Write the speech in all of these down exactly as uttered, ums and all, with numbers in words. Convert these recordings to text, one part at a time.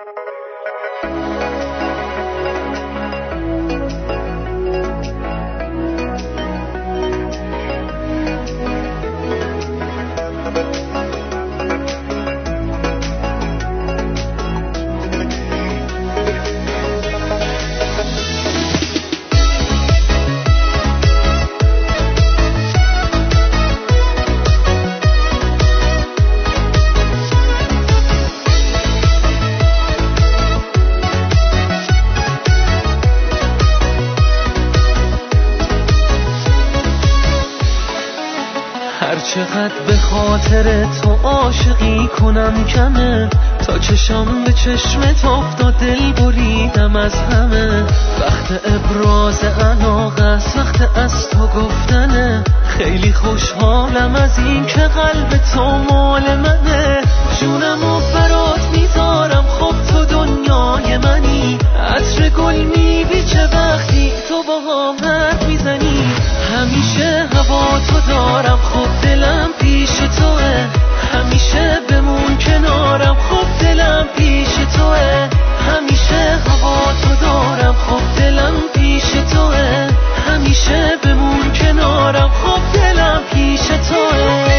چقدر به خاطر تو عاشقی کنم کمه، تا چشم به چشمت افتاد دل بریدم از همه. وقت ابراز علاقه است، وقت از تو گفتنه، خیلی خوشحالم از این که قلب تو مال منه. جونمو برات میذارم، خب تو دنیای منی، عطر گل میبیچه وقتی تو با هم حرف میزنی. همیشه هوا تو دارم، خب دلم پیش توه، همیشه بمون کنارم، خب دلم پیش توه. همیشه هوا تو دارم، خب دلم پیش توه، همیشه بمون کنارم، خب دلم پیش توه.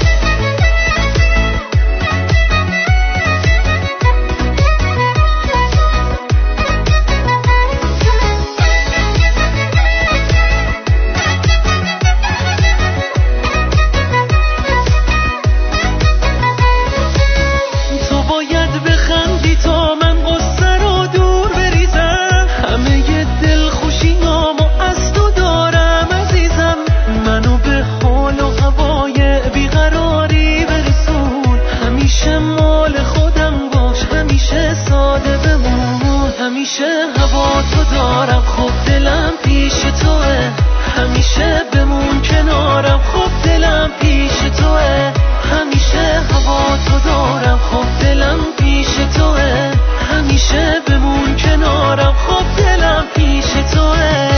همیشه هوا تو دارم، خب دلم پیش توه، همیشه بمون کنارم، خب دلم پیش توه. همیشه هوا تو دارم، خب دلم پیش توه، همیشه بمون کنارم، خب دلم پیش توه.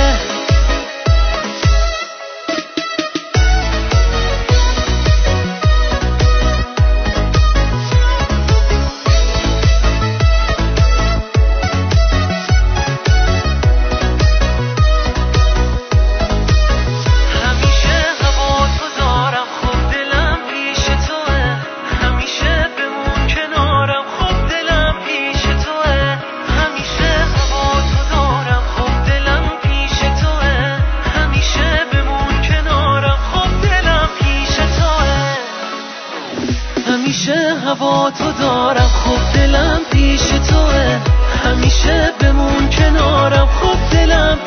همیشه هوا تو دارم، خب دلم پیش توه، همیشه بمون کنارم، خب دلم